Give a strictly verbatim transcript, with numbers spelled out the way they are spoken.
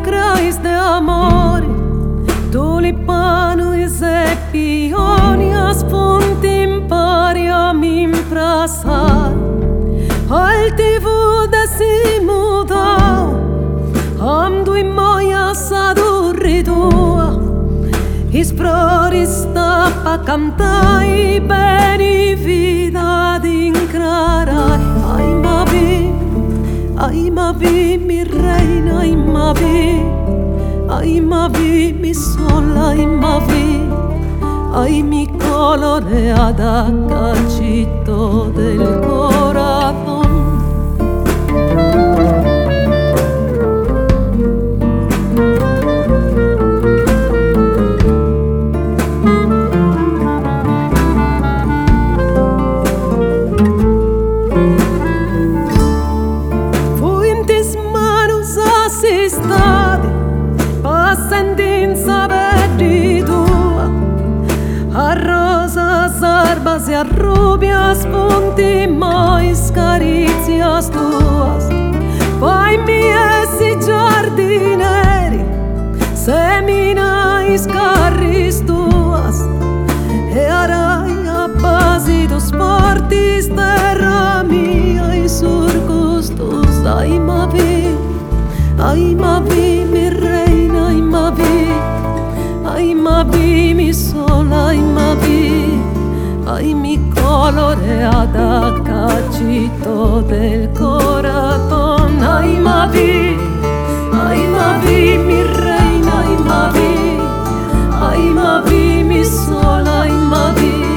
crais de amor, tulipanos e pionias puntim pariam imprasar. Altivo desimudau, am dui moias adurridua, is proris tapa cantai, beni vida d'incrarai. Ai ma vi, ai ma vi mi reina, ai ma vi, ai ma vi mi sola, ai ma vi, ai mi coloreada cachito del corazón. Assistade, passando in saber di tua, a rosas, arbas e a rubias, punti mais caricias tuas. Poi mi essi giardineri, seminais carris tuas, e arai a base dos portis terra mia e surcos tus. Ai ma vi, ai ma vi mi reina, ai ma vi, ai ma vi mi sola, ai ma vi, ai mi coloreada cachito del corazón. Ai ma vi, ai ma vi mi reina, ai ma vi, ai ma vi mi sola, ai ma vi.